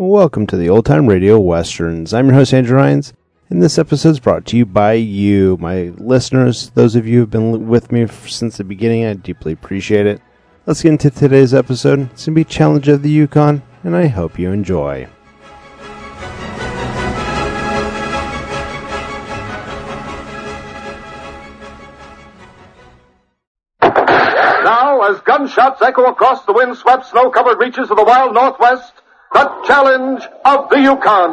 Welcome to the Old Time Radio Westerns. I'm your host, Andrew Hines, and this episode is brought to you by you, my listeners. Those of you who have been with me since the beginning, I deeply appreciate it. Let's get into today's episode. It's going to be Challenge of the Yukon, and I hope you enjoy. Now, as gunshots echo across the wind-swept, snow-covered reaches of the wild Northwest, the Challenge of the Yukon.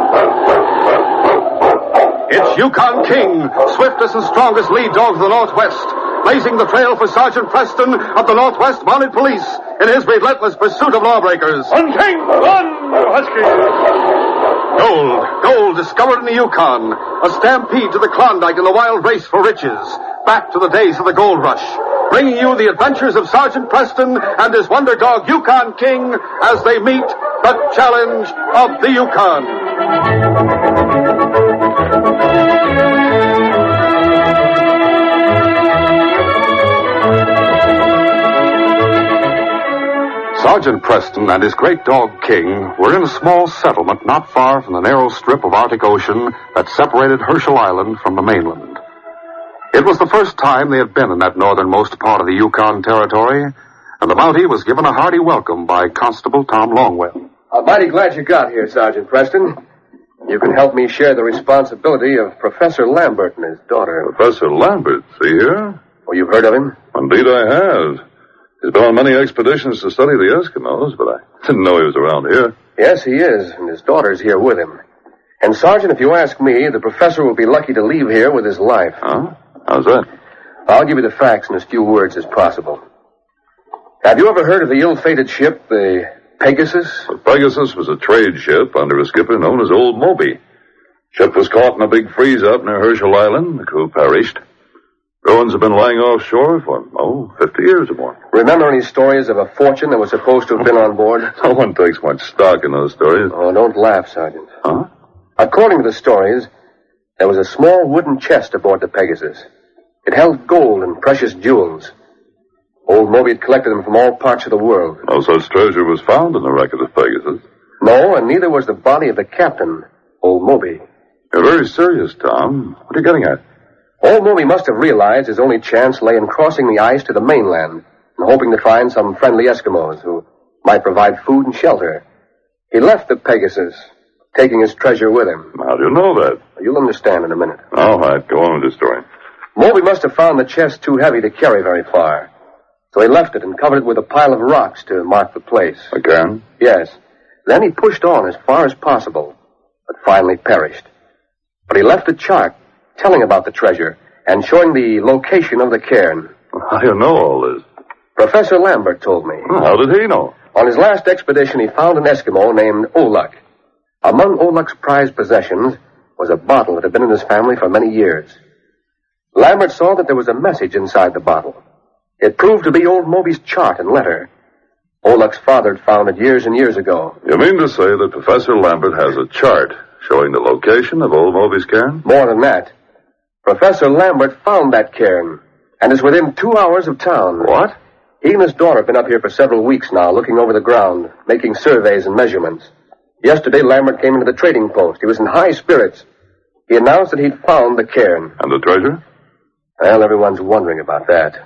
It's Yukon King, swiftest and strongest lead dog of the Northwest, blazing the trail for Sergeant Preston of the Northwest Mounted Police in his relentless pursuit of lawbreakers. Run, King! Run, Husky! Gold discovered in the Yukon, a stampede to the Klondike in the wild race for riches, back to the days of the gold rush, bringing you the adventures of Sergeant Preston and his wonder dog Yukon King as they meet the Challenge of the Yukon. Sergeant Preston and his great dog King were in a small settlement not far from the narrow strip of Arctic Ocean that separated Herschel Island from the mainland. It was the first time they had been in that northernmost part of the Yukon Territory, and the Mountie was given a hearty welcome by Constable Tom Longwell. I'm mighty glad you got here, Sergeant Preston. You can help me share the responsibility of Professor Lambert and his daughter. Professor Lambert, see here? Oh, you've heard of him? Indeed I have. He's been on many expeditions to study the Eskimos, but I didn't know he was around here. Yes, he is, and his daughter's here with him. And, Sergeant, if you ask me, the professor will be lucky to leave here with his life. Huh? How's that? I'll give you the facts in as few words as possible. Have you ever heard of the ill-fated ship, the Pegasus? The Pegasus was a trade ship under a skipper known as Old Moby. Ship was caught in a big freeze-up near Herschel Island. The crew perished. Ruins have been lying offshore for, 50 years or more. Remember any stories of a fortune that was supposed to have been on board? No one takes much stock in those stories. Oh, don't laugh, Sergeant. Huh? According to the stories, there was a small wooden chest aboard the Pegasus. It held gold and precious jewels. Old Moby had collected them from all parts of the world. No such treasure was found in the wreck of the Pegasus. No, and neither was the body of the captain, Old Moby. You're very serious, Tom. What are you getting at? Old Moby must have realized his only chance lay in crossing the ice to the mainland and hoping to find some friendly Eskimos who might provide food and shelter. He left the Pegasus, taking his treasure with him. How do you know that? You'll understand in a minute. All right, go on with the story. Moby must have found the chest too heavy to carry very far, so he left it and covered it with a pile of rocks to mark the place. Again? Yes. Then he pushed on as far as possible, but finally perished. But he left a chart telling about the treasure and showing the location of the cairn. How do you know all this? Professor Lambert told me. How did he know? On his last expedition, he found an Eskimo named Oluk. Among Oluk's prized possessions was a bottle that had been in his family for many years. Lambert saw that there was a message inside the bottle. It proved to be Old Moby's chart and letter. Oluk's father had found it years and years ago. You mean to say that Professor Lambert has a chart showing the location of Old Moby's cairn? More than that. Professor Lambert found that cairn and is within 2 hours of town. What? He and his daughter have been up here for several weeks now, looking over the ground, making surveys and measurements. Yesterday, Lambert came into the trading post. He was in high spirits. He announced that he'd found the cairn. And the treasure? Well, everyone's wondering about that.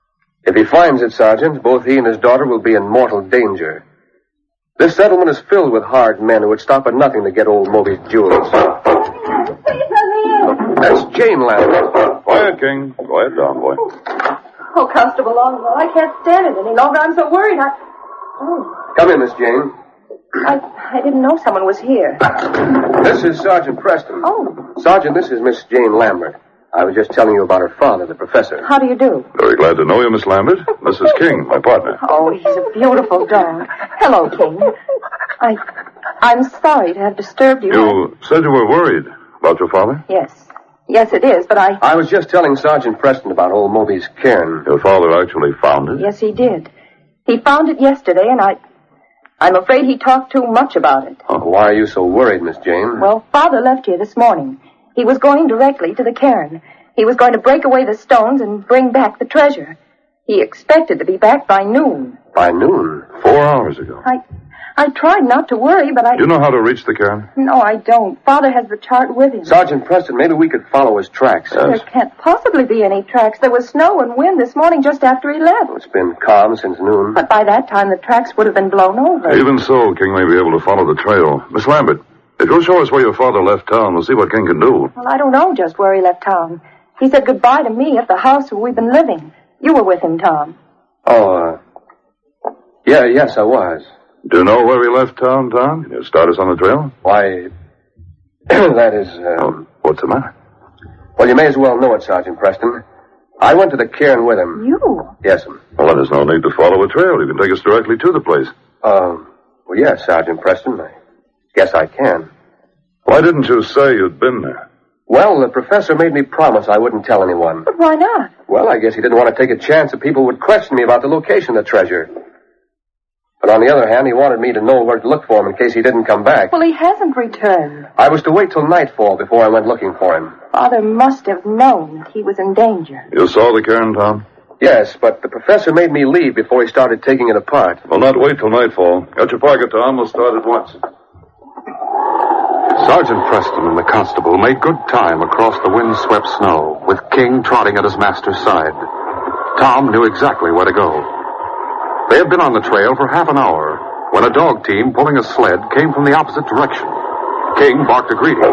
If he finds it, Sergeant, both he and his daughter will be in mortal danger. This settlement is filled with hard men who would stop at nothing to get Old Moby's jewels. Please let me in. That's Jane Lambert. Quiet, King. Quiet down, boy. Oh, Constable Longwell, I can't stand it any longer. I'm so worried. Come in, Miss Jane. I didn't know someone was here. This is Sergeant Preston. Oh. Sergeant, this is Miss Jane Lambert. I was just telling you about her father, the professor. How do you do? Very glad to know you, Miss Lambert. This is King, my partner. Oh, he's a beautiful dog. Hello, King. I'm sorry to have disturbed you. You said you were worried about your father? Yes. Yes, it is, but I was just telling Sergeant Preston about Old Moby's cairn. Your father actually found it? Yes, he did. He found it yesterday, and I'm afraid he talked too much about it. Oh, why are you so worried, Miss Jane? Well, Father left here this morning. He was going directly to the cairn. He was going to break away the stones and bring back the treasure. He expected to be back by noon. By noon? 4 hours ago. I tried not to worry, but You know how to reach the cairn? No, I don't. Father has the chart with him. Sergeant Preston, maybe we could follow his tracks. There can't possibly be any tracks. There was snow and wind this morning just after he left. It's been calm since noon. But by that time, the tracks would have been blown over. Even so, King may be able to follow the trail. Miss Lambert, if you'll show us where your father left town, we'll see what King can do. Well, I don't know just where he left town. He said goodbye to me at the house where we've been living. You were with him, Tom. Oh, yes, I was. Do you know where he left town, Tom? Can you start us on the trail? Why, that is, what's the matter? Well, you may as well know it, Sergeant Preston. I went to the cairn with him. You? Yes, sir. Well, then there's no need to follow a trail. You can take us directly to the place. Well, yes, Sergeant Preston. I guess I can. Why didn't you say you'd been there? Well, the professor made me promise I wouldn't tell anyone. But why not? Well, I guess he didn't want to take a chance that people would question me about the location of the treasure. But on the other hand, he wanted me to know where to look for him in case he didn't come back. Well, he hasn't returned. I was to wait till nightfall before I went looking for him. Father must have known that he was in danger. You saw the cairn, Tom? Yes, but the professor made me leave before he started taking it apart. Well, not wait till nightfall. Got your pocket, Tom. We'll start at once. Sergeant Preston and the constable made good time across the wind-swept snow, with King trotting at his master's side. Tom knew exactly where to go. They had been on the trail for half an hour when a dog team pulling a sled came from the opposite direction. King barked a greeting.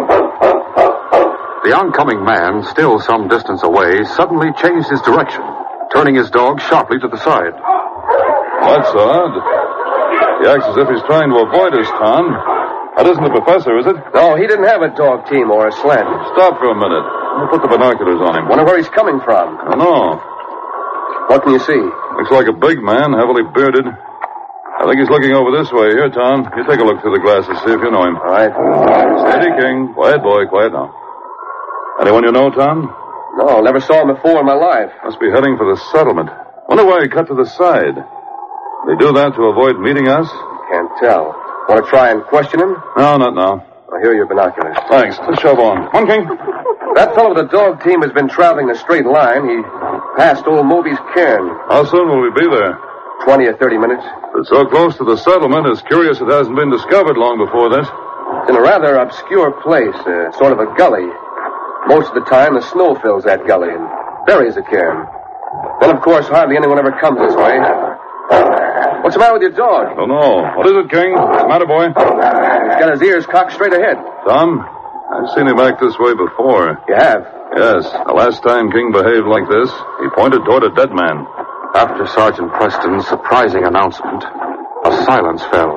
The oncoming man, still some distance away, suddenly changed his direction, turning his dog sharply to the side. That's odd. He acts as if he's trying to avoid us, Tom. That isn't the professor, is it? No, he didn't have a dog team or a sled. Stop for a minute. I'll put the binoculars on him. Wonder where he's coming from. I don't know. What can you see? Looks like a big man, heavily bearded. I think he's looking over this way. Here, Tom. You take a look through the glasses, see if you know him. All right. Steady, King. Quiet, boy. Quiet now. Anyone you know, Tom? No, never saw him before in my life. Must be heading for the settlement. Wonder why he cut to the side. They do that to avoid meeting us? Can't tell. Want to try and question him? No, not now. Well, here are your binoculars. Thanks. Let's shove on. Come on, King. That fellow with the dog team has been traveling a straight line. He passed old Moby's cairn. How soon will we be there? 20 or 30 minutes. It's so close to the settlement, it's curious it hasn't been discovered long before this. It's in a rather obscure place, sort of a gully. Most of the time, the snow fills that gully and buries the cairn. Then, of course, hardly anyone ever comes this way. What's the matter with your dog? Don't know. What is it, King? What's the matter, boy? He's got his ears cocked straight ahead. Tom, I've seen him act this way before. You have? Yes. The last time King behaved like this, he pointed toward a dead man. After Sergeant Preston's surprising announcement, a silence fell.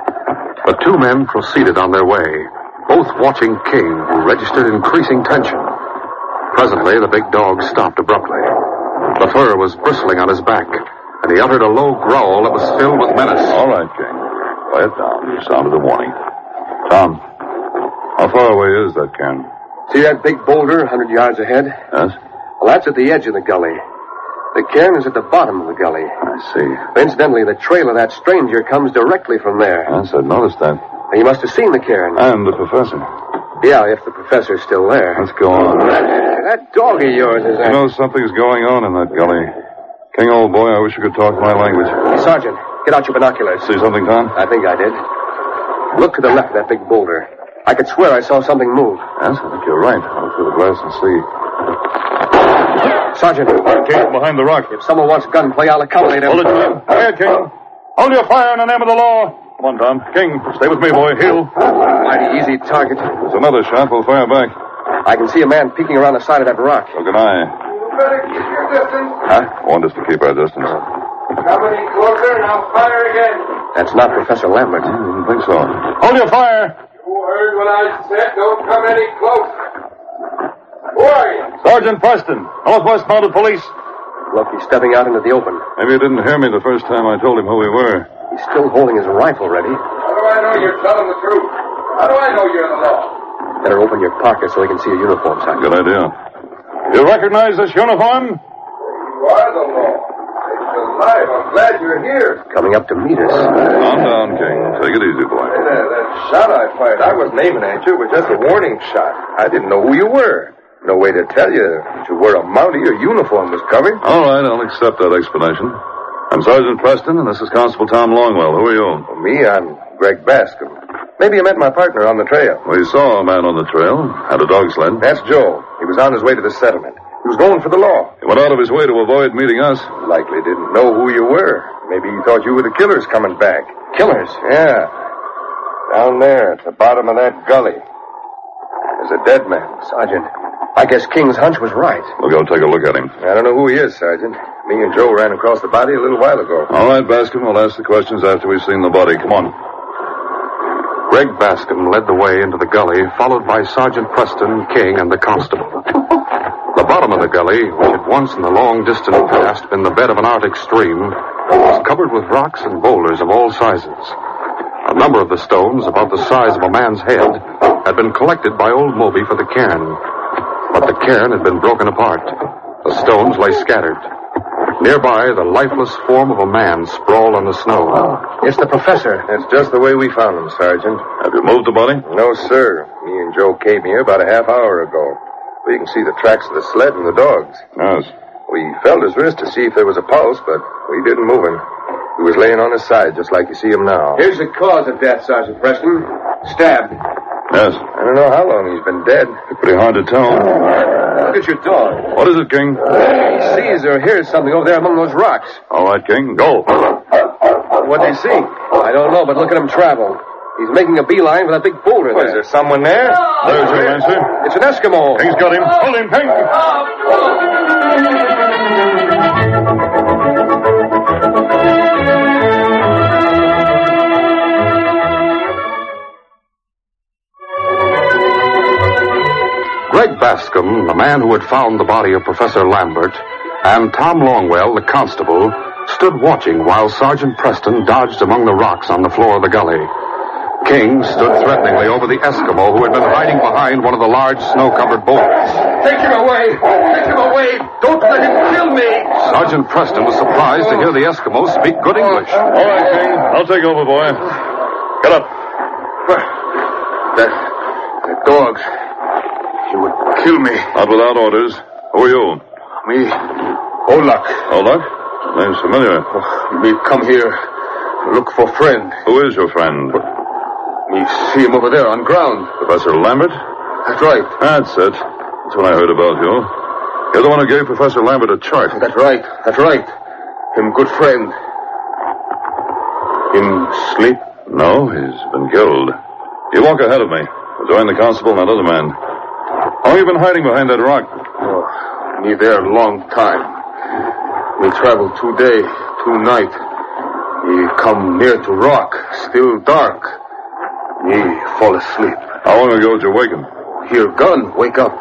The two men proceeded on their way, both watching King, who registered increasing tension. Presently, the big dog stopped abruptly. The fur was bristling on his back, and he uttered a low growl that was filled with menace. All right, King. Quiet down. You sounded a warning. Tom, how far away is that cairn? See that big boulder 100 yards ahead? Yes? Well, that's at the edge of the gully. The cairn is at the bottom of the gully. I see. Incidentally, the trail of that stranger comes directly from there. Yes, I've noticed that. You must have seen the cairn. And the professor. Yeah, if the professor's still there. Let's go on. That dog of yours is... You know, something's going on in that gully. King, old boy, I wish you could talk my language. Hey, Sergeant, get out your binoculars. See something, Tom? I think I did. Look to the left of that big boulder. I could swear I saw something move. Yes, I think you're right. I'll look through the glass and see. Sergeant. King, behind the rock. If someone wants gunplay, I'll accommodate him. Hold it, Tom. Quiet, King. Hold your fire in the name of the law. Come on, Tom. King, stay with me, boy. Heel. Mighty easy target. There's another shot. We'll fire back. I can see a man peeking around the side of that rock. So can I. You better keep your distance. Huh? Want us to keep our distance. Come any closer and I'll fire again. That's not Professor Lambert. I didn't think so. Hold your fire. You heard what I said. Don't come any closer. Who are you? Sergeant Preston, Northwest Mounted Police. Look, he's stepping out into the open. Maybe you didn't hear me the first time I told him who we were. He's still holding his rifle ready. How do I know you're telling the truth? How do I know you're the law? Better open your pocket so he can see your uniform, Sergeant. Good idea. You recognize this uniform? You are the law. It's alive. I'm glad you're here. Coming up to meet us. Calm down, King. Take it easy, boy. Hey, that shot I fired, I wasn't aiming at you. It was just a warning shot. I didn't know who you were. No way to tell you that you were a Mountie. Your uniform was covered. All right, I'll accept that explanation. I'm Sergeant Preston, and this is Constable Tom Longwell. Who are you? Well, me, I'm Greg Bascom. Maybe you met my partner on the trail. We saw a man on the trail. Had a dog sled. That's Joe. He was on his way to the settlement. He was going for the law. He went out of his way to avoid meeting us. Likely didn't know who you were. Maybe he thought you were the killers coming back. Killers? Yeah. Down there at the bottom of that gully. There's a dead man. Sergeant, I guess King's hunch was right. We'll go take a look at him. I don't know who he is, Sergeant. Me and Joe ran across the body a little while ago. All right, Bascom, we'll ask the questions after we've seen the body. Come on. Greg Bascom led the way into the gully, followed by Sergeant Preston, King, and the constable. The bottom of the gully, which had once in the long distant past been the bed of an Arctic stream, was covered with rocks and boulders of all sizes. A number of the stones, about the size of a man's head, had been collected by old Moby for the cairn. But the cairn had been broken apart. The stones lay scattered. Nearby, the lifeless form of a man sprawled on the snow. It's the professor. That's just the way we found him, Sergeant. Have you moved the body? No, sir. Me and Joe came here about a half hour ago. We can see the tracks of the sled and the dogs. Yes. We felt his wrist to see if there was a pulse, but we didn't move him. He was laying on his side, just like you see him now. Here's the cause of death, Sergeant Preston. Stabbed. Yes. I don't know how long he's been dead. Pretty hard to tell. Look at your dog. What is it, King? He sees or hears something over there among those rocks. All right, King, go. What'd he see? I don't know, but look at him travel. He's making a beeline for that big boulder Is there someone there? There's your answer. It's an Eskimo. King's got him. Hold him, King. Greg Bascom, the man who had found the body of Professor Lambert, and Tom Longwell, the constable, stood watching while Sergeant Preston dodged among the rocks on the floor of the gully. King stood threateningly over the Eskimo who had been hiding behind one of the large snow-covered boulders. Take him away! Take him away! Don't let him kill me! Sergeant Preston was surprised to hear the Eskimo speak good English. All right, King. I'll take over, boy. Get up. That dogs. He would kill me. Not without orders. Who are you? Me, Olak. Olak? Name's familiar. Me come here to look for friend. Who is your friend? Me see him over there on ground. Professor Lambert? That's right. That's it. That's what I heard about you. You're the one who gave Professor Lambert a chart. That's right. That's right. Him good friend. Him sleep? No, he's been killed. You walk ahead of me. Join the constable and that other man. How long have you been hiding behind that rock? Oh, me there long time. Me travel 2 day, 2 night. Me come near to rock, still dark. Me fall asleep. How long ago did you waken? Hear gun, wake up.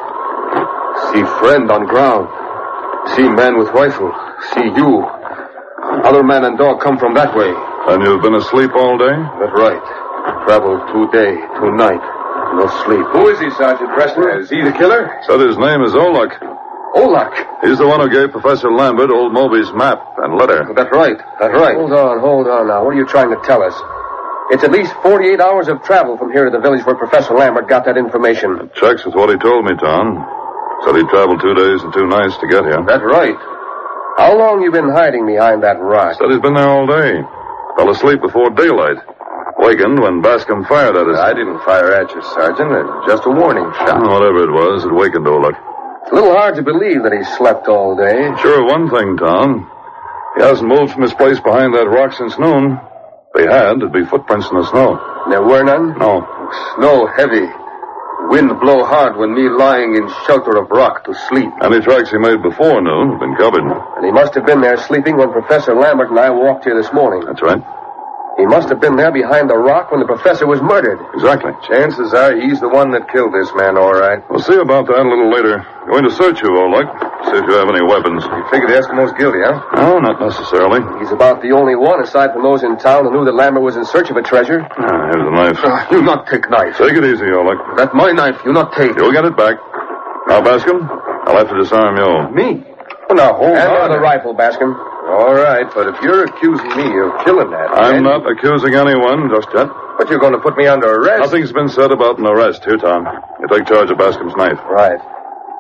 See friend on ground. See man with rifle. See you. Other man and dog come from that way. And you've been asleep all day? That's right. Travel 2 day, 2 night. No sleep. Who is he, Sergeant Preston? Is he the killer? Said his name is Olak. Olak. He's the one who gave Professor Lambert old Moby's map and letter. That's right. That's right. Hold on now. What are you trying to tell us? It's at least 48 hours of travel from here to the village where Professor Lambert got that information. It checks with what he told me, Tom. Said he traveled 2 days and 2 nights to get here. That's right. How long you been hiding behind that rock? Said he's been there all day. Fell asleep before daylight. Wakened when Bascom fired at us. I didn't fire at you, Sergeant. Just a warning shot. Whatever it was, it wakened Olak. It's a little hard to believe that he slept all day. Sure, one thing, Tom. He hasn't moved from his place behind that rock since noon. If he had, it'd be footprints in the snow. There were none? No. Snow heavy. Wind blow hard when me lying in shelter of rock to sleep. Any tracks he made before noon have been covered. And he must have been there sleeping when Professor Lambert and I walked here this morning. That's right. He must have been there behind the rock when the professor was murdered. Exactly. Chances are he's the one that killed this man, all right. We'll see about that a little later. Going to search you, Olak. See if you have any weapons. You figure the Eskimo's guilty, huh? No, not necessarily. He's about the only one, aside from those in town, who knew that Lambert was in search of a treasure. Here's a knife. You not take knife. Take it easy, Olak. That's my knife. You not take. You'll get it back. Now, Bascom, I'll have to disarm you. Me? Oh, now, hold on. the rifle, Bascom. All right, but if you're accusing me of killing that I'm man... not accusing anyone just yet. But you're going to put me under arrest. Nothing's been said about an arrest here, Tom. You take charge of Bascom's knife. Right.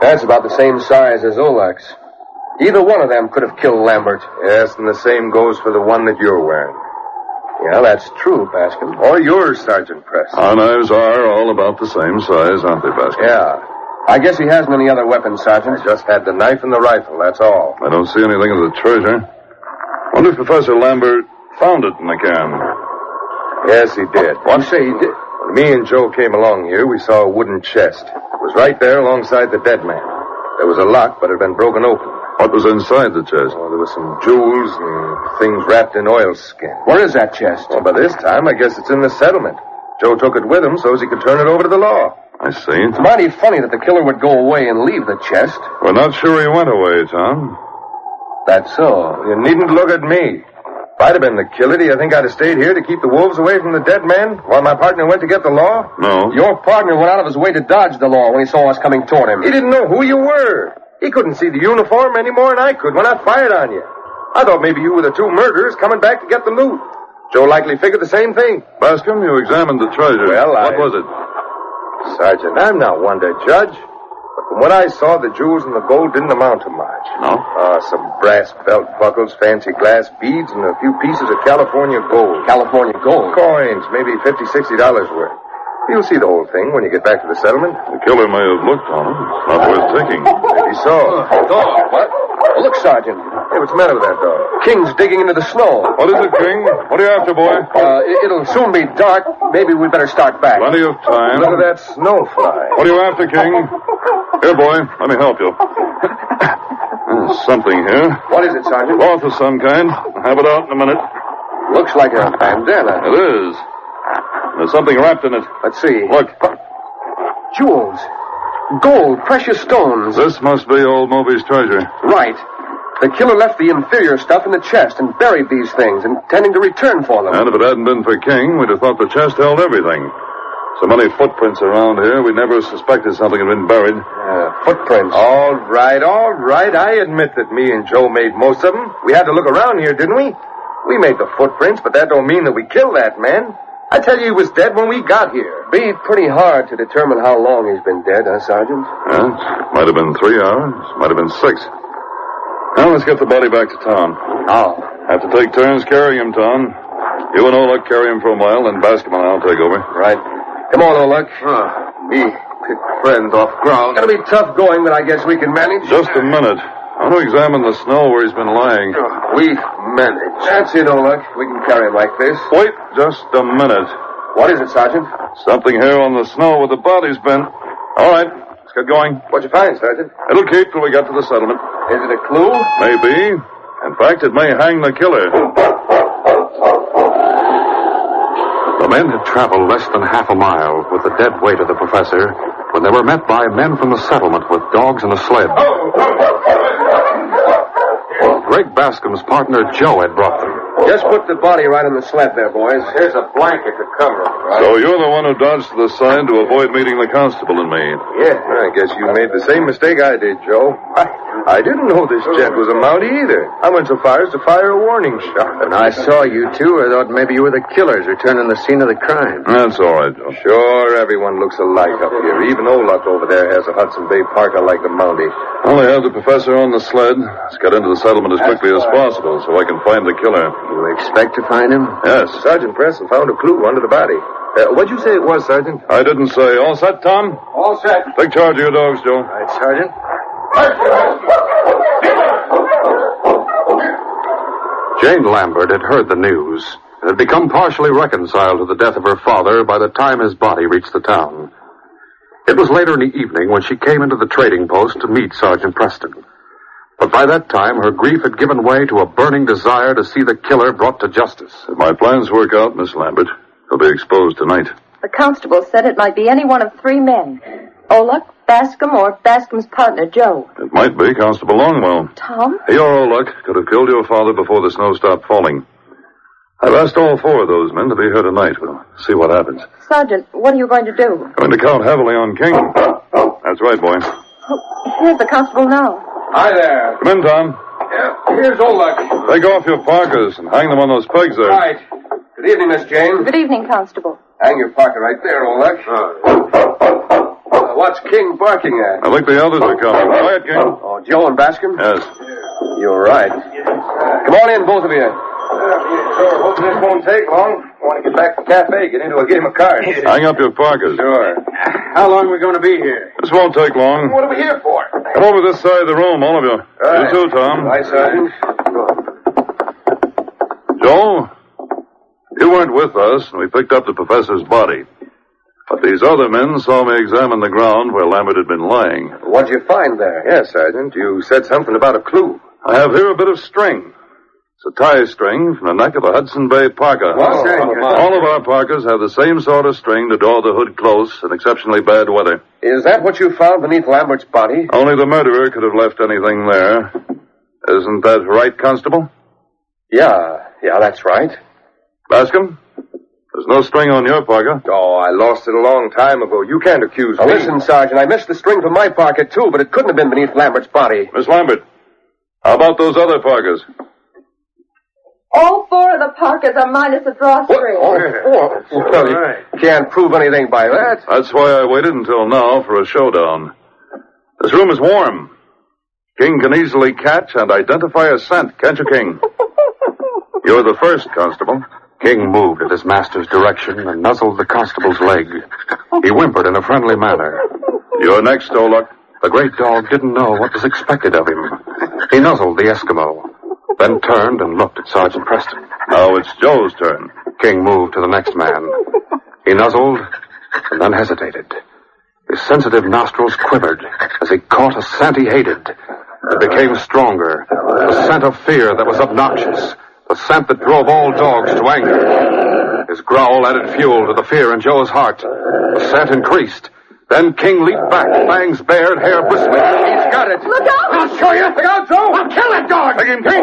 That's about the same size as Olak's. Either one of them could have killed Lambert. Yes, and the same goes for the one that you're wearing. Yeah, that's true, Bascom. Or yours, Sergeant Preston. Our knives are all about the same size, aren't they, Bascom? Yeah. I guess he hasn't any other weapons, Sergeant. I just had the knife and the rifle, that's all. I don't see anything of the treasure. Wonder if Professor Lambert found it in the can. Yes, he did. What? You say he did? When me and Joe came along here, we saw a wooden chest. It was right there alongside the dead man. There was a lock, but it had been broken open. What was inside the chest? Oh, there was some jewels and things wrapped in oilskin. Where is that chest? Well, by this time, I guess it's in the settlement. Joe took it with him so as he could turn it over to the law. I see. It's mighty funny that the killer would go away and leave the chest. We're not sure he went away, Tom. That's so. You needn't look at me. If I'd have been the killer, do you think I'd have stayed here to keep the wolves away from the dead man while my partner went to get the law? No. Your partner went out of his way to dodge the law when he saw us coming toward him. He didn't know who you were. He couldn't see the uniform any more than I could when I fired on you. I thought maybe you were the two murderers coming back to get the loot. Joe likely figured the same thing. Bascom, you examined the treasure. Well, What was it? Sergeant, I'm not one to judge. But from what I saw, the jewels and the gold didn't amount to much. No? Some brass belt buckles, fancy glass beads, and a few pieces of California gold. California gold? Coins, maybe $50, $60 worth. You'll see the whole thing when you get back to the settlement. The killer may have looked on it. It's not worth taking. Maybe so. Dog, what? Look, Sergeant. Hey, what's the matter with that dog? King's digging into the snow. What is it, King? What are you after, boy? It'll soon be dark. Maybe we'd better start back. Plenty of time. Look at that snow fly. What are you after, King? Here, boy. Let me help you. There's something here. What is it, Sergeant? Cloth of some kind. I'll have it out in a minute. Looks like a bandana. It is. There's something wrapped in it. Let's see. Look. Jewels. Gold. Precious stones. This must be old Moby's treasure. Right. The killer left the inferior stuff in the chest and buried these things, intending to return for them. And if it hadn't been for King, we'd have thought the chest held everything. So many footprints around here, we never suspected something had been buried. Footprints. All right. I admit that me and Joe made most of them. We had to look around here, didn't we? We made the footprints, but that don't mean that we killed that man. I tell you, he was dead when we got here. Be pretty hard to determine how long he's been dead, Sergeant? Yes. Might have been 3 hours. Might have been 6. Now let's get the body back to town. How? Have to take turns carrying him, Tom. You and Olak carry him for a while, then Bascom and I'll take over. Right. Come on, Olak. Me pick friend off ground. It's gonna be tough going, but I guess we can manage. Just a minute. I want to examine the snow where he's been lying. We manage. That's it, Olak. We can carry him like this. Wait just a minute. What is it, Sergeant? Something here on the snow where the body's been. All right, let's get going. What'd you find, Sergeant? It'll keep till we get to the settlement. Is it a clue? Maybe. In fact, it may hang the killer. The men had traveled less than half a mile with the dead weight of the professor when they were met by men from the settlement with dogs and a sled. Greg Bascom's partner, Joe, had brought them. Just put the body right on the sled there, boys. Here's a blanket to cover him. So you're the one who dodged to the side to avoid meeting the constable and me. Yeah, I guess you made the same mistake I did, Joe. I didn't know this gent was a Mountie either. I went so far as to fire a warning shot. When I saw you two, I thought maybe you were the killers returning the scene of the crime. That's all right, Joe. Sure, everyone looks alike up here. Even Olak over there has a Hudson Bay Parker like the Mountie. Only have the professor on the sled. Let's get into the settlement as quickly as possible so I can find the killer. You expect to find him? Yes. Sergeant Preston found a clue under the body. What'd you say it was, Sergeant? I didn't say. All set, Tom? All set. Take charge of your dogs, Joe. All right, Sergeant. Jane Lambert had heard the news and had become partially reconciled to the death of her father by the time his body reached the town. It was later in the evening when she came into the trading post to meet Sergeant Preston. But by that time, her grief had given way to a burning desire to see the killer brought to justice. If my plans work out, Miss Lambert, he'll be exposed tonight. The constable said it might be any one of 3 men. Olak, Bascom, or Bascom's partner, Joe. It might be Constable Longwell. Tom? Your luck could have killed your father before the snow stopped falling. I've asked all 4 of those men to be here tonight. We'll see what happens. Sergeant, what are you going to do? Going to count heavily on King. That's right, boy. Oh, here's the constable now. Hi there. Come in, Tom. Yeah, here's Olak. Take off your parkas and hang them on those pegs there. Right. Good evening, Miss Jane. Good evening, Constable. Hang your parka right there, Olak. What's King barking at? I think the others are coming. Quiet, King. Oh, Joe and Bascom? Yes. You're right. Come on in, both of you. Sure, hoping this won't take long. I want to get back to the cafe, get into a game of cards. Hang up your parkas. Sure. How long are we going to be here? This won't take long. What are we here for? Come over this side of the room, all of you. Right. You too, Tom. Hi, Sergeant. Joe, you weren't with us, and we picked up the professor's body. But these other men saw me examine the ground where Lambert had been lying. What'd you find there? Yes, Sergeant. You said something about a clue. I have here a bit of string. It's a tie string from the neck of a Hudson Bay parka. All of our parkas have the same sort of string to draw the hood close in exceptionally bad weather. Is that what you found beneath Lambert's body? Only the murderer could have left anything there. Isn't that right, Constable? Yeah, that's right. Bascom? There's no string on your parka. Oh, I lost it a long time ago. You can't accuse me. Listen, Sergeant, I missed the string from my pocket, too, but it couldn't have been beneath Lambert's body. Miss Lambert, how about those other parkas? All four of the parkas are minus the drawstring. Well, you can't prove anything by that. That's why I waited until now for a showdown. This room is warm. King can easily catch and identify a scent, can't you, King? You're the first, Constable. King moved in his master's direction and nuzzled the constable's leg. He whimpered in a friendly manner. You're next, Olak. The great dog didn't know what was expected of him. He nuzzled the Eskimo, then turned and looked at Sergeant Preston. Now it's Joe's turn. King moved to the next man. He nuzzled and then hesitated. His sensitive nostrils quivered as he caught a scent he hated. It became stronger, a scent of fear that was obnoxious, the scent that drove all dogs to anger. His growl added fuel to the fear in Joe's heart. The scent increased. Then King leaped back, fangs bared, hair bristling. He's got it. Look out! I'll show you. Look out, Joe. I'll kill that dog. Take him, King.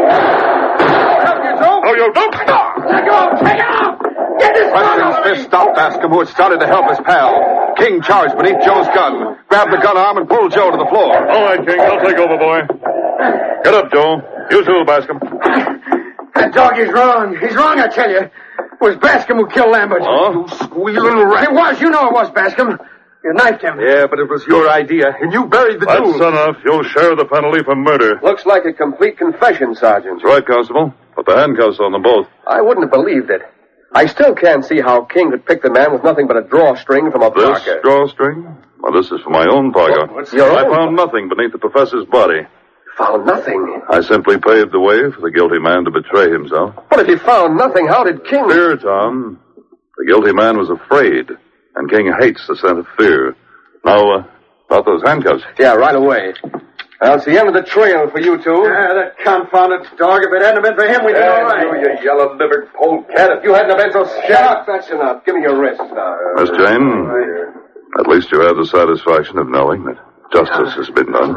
Help you, Joe. Oh, you don't. Let go. Take it off. Get this dog Preston's off me. fist stopped Bascom, who had started to help his pal. King charged beneath Joe's gun, grabbed the gun arm, and pulled Joe to the floor. All right, King. I'll take over, boy. Get up, Joe. You too, Bascom. That dog is wrong. He's wrong, I tell you. It was Bascom who killed Lambert. Oh? You squealing rat. It was. You know it was, Bascom. You knifed him. Yeah, but it was your idea, and you buried the That's dude. enough. You'll share the penalty for murder. Looks like a complete confession, Sergeant. That's right, Constable. Put the handcuffs on them both. I wouldn't have believed it. I still can't see how King could pick the man with nothing but a drawstring from a This parka. drawstring? Well, this is for my own parka. What's your I own? found nothing beneath the professor's body. Found nothing. I simply paved the way for the guilty man to betray himself. But if he found nothing, how did King... Fear, Tom. The guilty man was afraid, and King hates the scent of fear. Now, about those handcuffs. Yeah, right away. Well, it's the end of the trail for you two. That confounded dog. If it hadn't been for him, we'd be all right. You yellow-livered polecat. If you hadn't been so... Shut up. That's enough. Give me your wrist. Miss Jane, at least you have the satisfaction of knowing that justice has been done.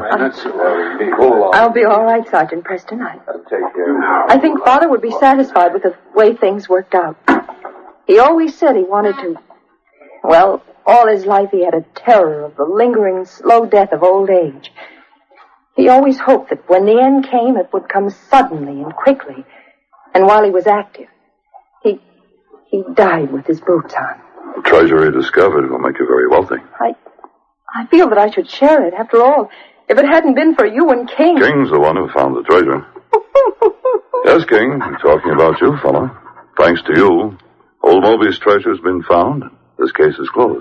I'll be all right, Sergeant Preston. I think Father would be satisfied with the way things worked out. He always said he wanted to... Well, all his life he had a terror of the lingering, slow death of old age. He always hoped that when the end came, it would come suddenly and quickly. And while he was active, he died with his boots on. The treasure he discovered will make you very wealthy. I feel that I should share it. After all, if it hadn't been for you and King... King's the one who found the treasure. Yes, King, I'm talking about you, fella. Thanks to you, old Moby's treasure's been found. This case is closed.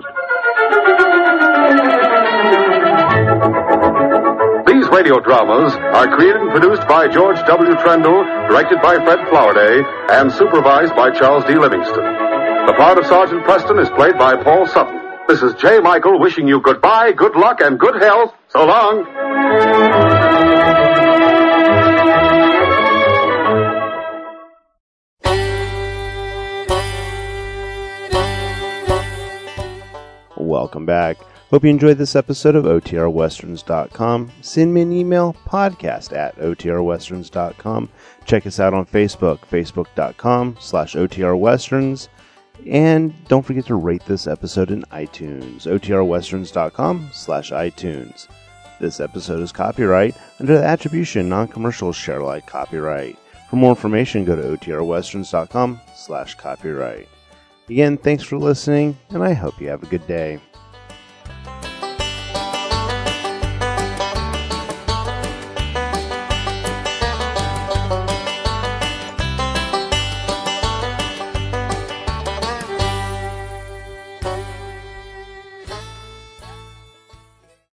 These radio dramas are created and produced by George W. Trendle, directed by Fred Flowerday, and supervised by Charles D. Livingston. The part of Sergeant Preston is played by Paul Sutton. This is J. Michael wishing you goodbye, good luck, and good health. So long. Welcome back. Hope you enjoyed this episode of OTRWesterns.com. Send me an email, podcast@OTRWesterns.com. Check us out on Facebook, facebook.com/OTRWesterns. And don't forget to rate this episode in iTunes, OTRWesterns.com/iTunes. This episode is copyright under the Attribution Non-Commercial Share Alike copyright. For more information, go to OTRWesterns.com/copyright. Again, thanks for listening, and I hope you have a good day.